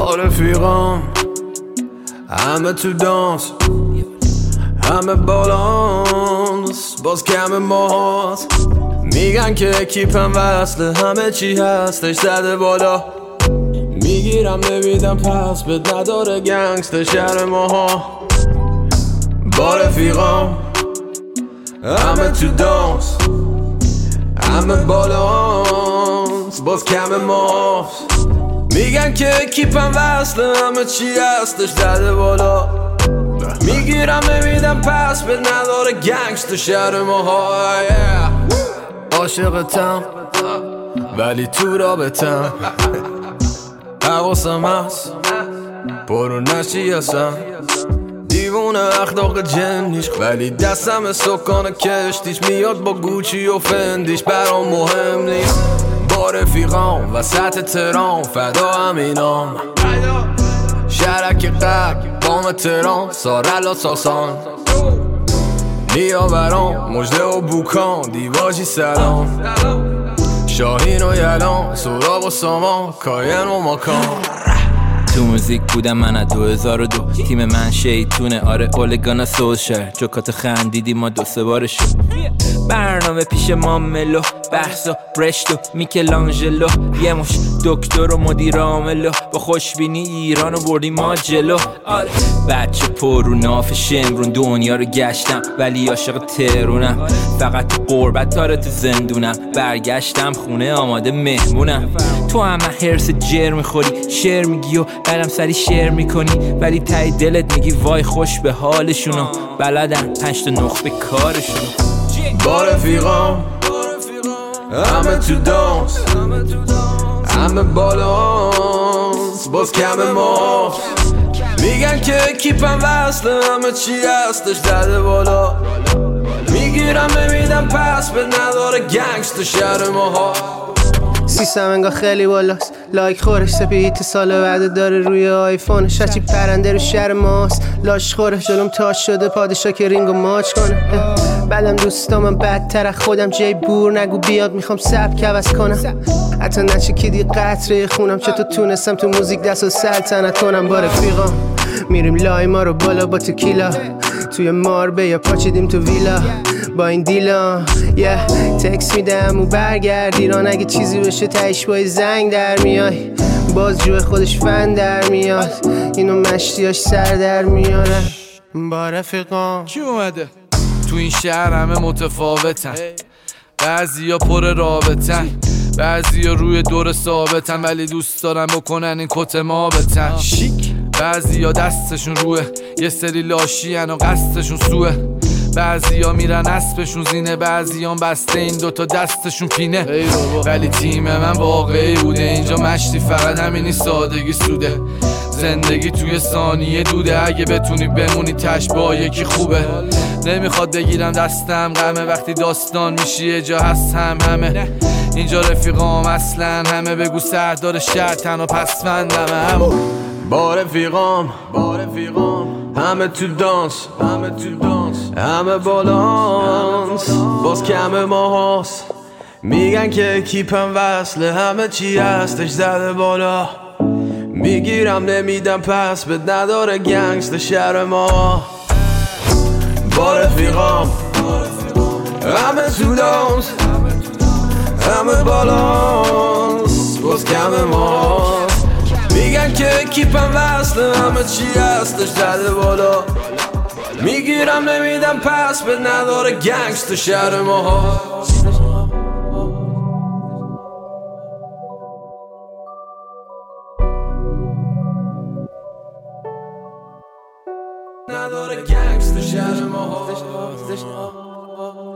با رفیقام همه تو دانس، همه بالانس، باز کم ماست. میگن که اکیپم وصله، همه چی هستش زده بالا. میگیرم نمیدم پس بد نداره گنگست شهر ماها. با رفیقام همه تو دانس، همه بالانس، باز کم ماست. میگن که اکیپم وصله، همه چی هستش زده بالا. میگیرم نمیدم پس بد نداره گنگست شهر ماها. عاشقتم ولی تو رابطم، حواسم هست برو نشی هستم. دیوونه اخلاق جنیش ولی دستم سکان کشتیش. میاد با گوچی و فندیش برام مهم نیست. با رفیقام وسط تهران فدا همینام. شهرک قبل بام تهران سارلا ساسان. نیاوران مجده و بوکان دیواجی سلام. شاهین و یلان سراغ و سامان کاین و ماکان. تو موزیک بودم من از 2002. تیم من شیطونه آره اولگانا سوشر. جوکات خندیدی ما 2-3 بار شد. برنامه پیش ما ملو بحث و برشت و میکلانجلو. یه مش دکتر و مدیر عاملو با خوشبینی ایرانو بردیم ما جلو. آره بچه پر رو ناف شمرون دنیا رو گشتم ولی عاشق تهرونم. فقط تو قربت تاره تو زندونم. برگشتم خونه آماده مهمونم. تو همه هرس جر میخوری شعر میگی و بعدم سری شعر میکنی ولی تای دلت میگی وای خوش به حالشونو. بلدن 5 تا نخبه کارشونو. با رفیقام همه تو دانس، همه بالانس، باز کم ماست. میگن که اکیپم وصله، همه چی هستش زده بالا. میگیرم نمیدم پس بد نداره گنگست شهر ماها. سیستم انگاه خیلی بالاست، لایک خورش سپیت سال بعد داره روی آیفونش. هرچی پرنده رو شهر ماست لاش خوره. جلوم تاش شده پادشاه که رینگو ماچ کنه. بعدم دوستامم بدتر از خودم. جای بور نگو بیاد میخوام سبک عوض کنم. حتی نچکیدی قطره خونم. چطور تونستم تو موزیک دست و سلطنت کنم. با رفیقام میریم لای ما رو بالا با تکیلا. توی ماربه یا پاچیدیم تو ویلا با این دیلا. تکس میدم و برگرد ایران. اگه چیزی بشه تایش با زنگ در میای. باز جوه خودش فن در میاد. اینو مشتیاش سر در میارن. با رفیقام کی اومده؟ تو این شهر همه متفاوتن. بعضیا پر رابطن، بعضیا روی دور ثابتن ولی دوست دارن بکنن این کت ما بتن. شیک بعضیا دستشون روه، یه سری لاشین و قصدشون سوه. بعضیا میرن اسبشون زینه، بعضیان بسته این دوتا دستشون پینه. ولی تیم من واقعی بوده اینجا. مشتی فقط همینی سادگی سوده. زندگی توی ثانیه دوده. اگه بتونی بمونی تش با یکی خوبه. نمیخواد بگیرم دستم غمه. وقتی داستان میشی یه جا هست همه. اینجا رفیقام اصلا همه. بگو سردار شهر تن و پسفندم. با رفیقام همه تو دانس، همه بالانس، باز کم ماهاست. میگن که اکیپم وصله، همه چی هستش زده بالا. میگیرم نمیدم پس بد نداره گنگست شهر ما. با رفیقام همه تو دانس، همه بالانس، باز کم ماست. میگن که اکیپم وصله، همه چی هستش زده بالا. میگیرم نمیدم پس بد نداره گنگست شهر ما. نداره گنگست شهر ما.